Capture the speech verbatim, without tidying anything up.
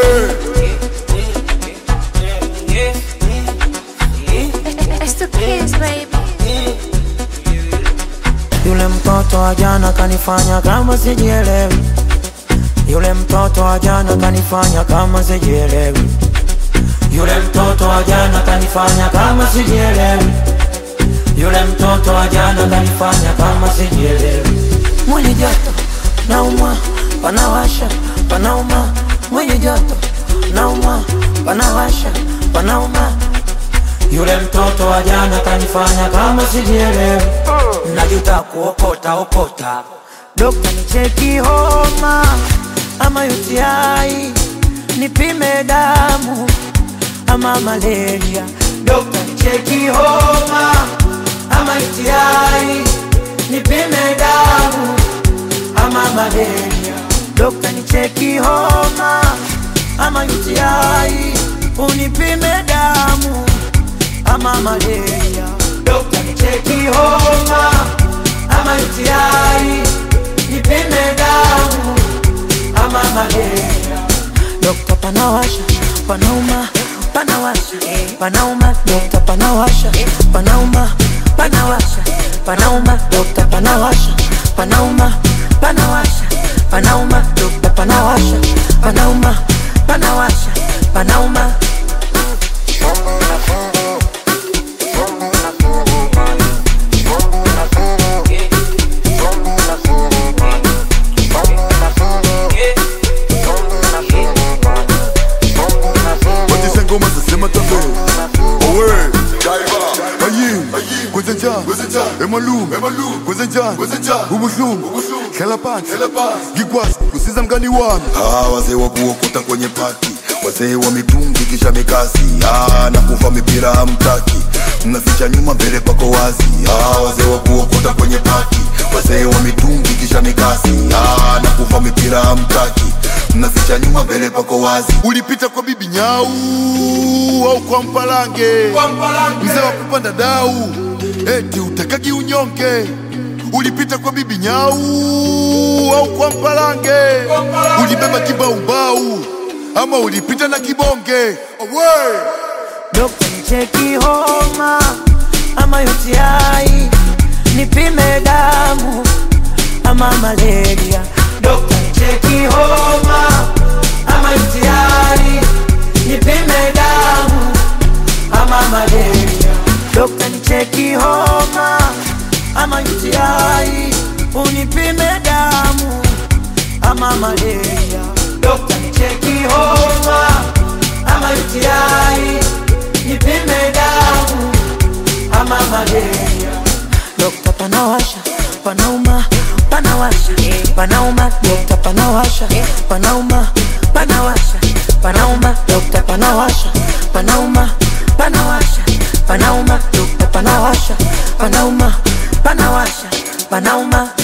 It's the kids, baby. Yule mtoto wa jana kanifanya kama sijielewi. Yule mtoto wa jana kanifanya kama sijielewi. Yule mtoto wa jana kanifanya kama sijielewi. Yule mtoto wa jana kanifanya kama sijielewi. Mwenye joto nauma, panawasha, panauma. Mwenye joto nauma, panawasha, panauma. Yule mtoto wa jana kanifanya kama sijielewi. Najuta kuokota okota. Dokta nicheki homa ama U T I, nipime damu ama malaria. Dokta nicheki homa ama U T I, nipime damu ama malaria. Dokta nicheki homa ama U T I, unipime damu ama malaria. Dokta nicheki homa ama U T I, nipime damu ama malaria. Dokta panawasha, panauma, panawasha, panauma. Dokta panawasha, panauma, panawasha, panauma. Dokta panawasha, panauma, panawasha, panauma. Dokta panawasha, panauma, panawasha, panauma. Ngoma zasema tabe owe daiva ayi kwezenja emalum kwezenja ubuhlungu hlela phansi ngikwazi kusiza mngani wami. Ah, wazee wa kuokota kwenye pati, wazee wa mitungi kisha mikasi. Ah, na kufa mipira hamtaki, mnaficha nyuma mbele pako wazi. Ah, wazee wa kuokota kwenye pati, wazee wa mitungi kisha mikasi. Ah, na kufa mipira hamtaki, mnaficha nyuma mbele pako wazi. Ulipita kwa bibi nyau au kwa mpalange, mzee wa kupanda dau eti utakaki unyonge. Ulipita kwa bibi nyau au kwa mpalange, ulibeba kibaubau ama ulipita na kibonge. Away. Dokta nicheki homa ama U T I, nipime damu ama malaria. Dokta nicheki homa ama U T I, nipime damu ama malaria. Dokta nicheki homa ama U T I, unipime damu ama malaria. Dokta nicheki homa ama U T I, nipime damu ama malaria. Dokta panawasha, panauma, panawasha, panauma. Dokta panawasha, panauma, panawasha, panauma. Dokta panawasha, panauma, panawasha, panauma. Dokta panawasha, panauma, panawasha, panauma.